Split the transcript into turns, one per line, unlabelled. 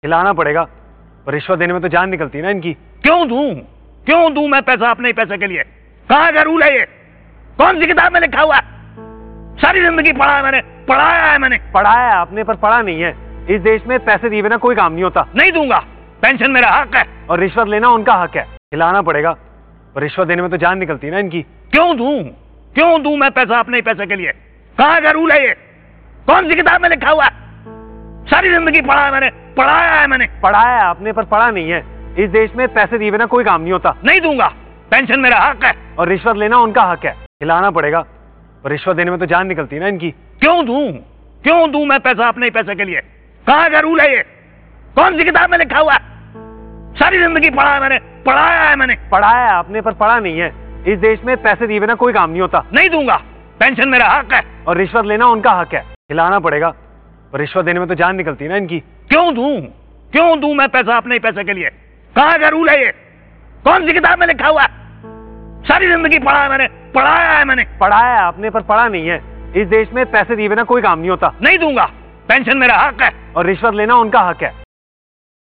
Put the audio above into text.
खिलाना पड़ेगा, पर रिश्वत देने में तो जान निकलती है ना इनकी।
क्यों दूं मैं पैसा अपने ही पैसे के लिए? कहाँ का रूल है ये? कौन सी किताब में लिखा हुआ है? सारी जिंदगी पढ़ा है मैंने, पढ़ाया है मैंने।
पढ़ाया है आपने, पर पढ़ा नहीं है। इस देश में पैसे दिए बिना कोई काम नहीं होता।
नहीं दूंगा, पेंशन मेरा हक है।
और रिश्वत लेना उनका हक है। खिलाना पड़ेगा, पर रिश्वत देने में तो जान निकलती है ना इनकी।
क्यों दूं मैं पैसा अपने ही पैसे के लिए? कहाँ का रूल है ये? कौन सी किताब में लिखा हुआ है? सारी जिंदगी पढ़ा है मैंने, पढ़ाया है मैंने।
पढ़ाया है आपने, पर पढ़ा नहीं है। इस देश में पैसे दिए बिना कोई काम नहीं होता।
नहीं दूंगा, पेंशन मेरा हक है।
और रिश्वत लेना उनका हक है। खिलाना पड़ेगा, पर रिश्वत देने में तो जान निकलती है ना इनकी।
क्यों दूं मैं पैसा अपने ही पैसे के लिए? कहाँ का रूल है ये? कौन सी किताब में लिखा हुआ है? सारी जिंदगी पढ़ा है मैंने, पढ़ाया है मैंने।
पढ़ाया है आपने, पर पढ़ा नहीं है। इस देश में पैसे दिए बिना कोई काम नहीं होता।
नहीं दूंगा, पेंशन मेरा हक है।
और रिश्वत लेना उनका हक है। खिलाना पड़ेगा, पर रिश्वत देने में तो जान निकलती है ना इनकी।
क्यों दूं मैं पैसा अपने ही पैसे के लिए? कहाँ का रूल है ये? कौन सी किताब में लिखा हुआ है? सारी जिंदगी पढ़ा है मैंने, पढ़ाया है मैंने।
पढ़ाया है आपने, पर पढ़ा नहीं है। इस देश में पैसे दिए बिना कोई काम नहीं होता।
नहीं दूंगा, पेंशन मेरा हक है।
और रिश्वत लेना उनका हक है।
खिलाना पड़ेगा, पर रिश्वत देने में तो जान निकलती है ना इनकी। क्यों दूं मैं पैसा अपने ही पैसे के लिए? कहाँ का रूल है ये? कौन सी किताब में लिखा हुआ है? सारी जिंदगी पढ़ा है मैंने, पढ़ाया है मैंने।
पढ़ाया है आपने, पर पढ़ा नहीं है। इस देश में पैसे दिए बिना कोई काम नहीं होता।
नहीं दूंगा, पेंशन मेरा हक है।
और रिश्वत लेना उनका हक है।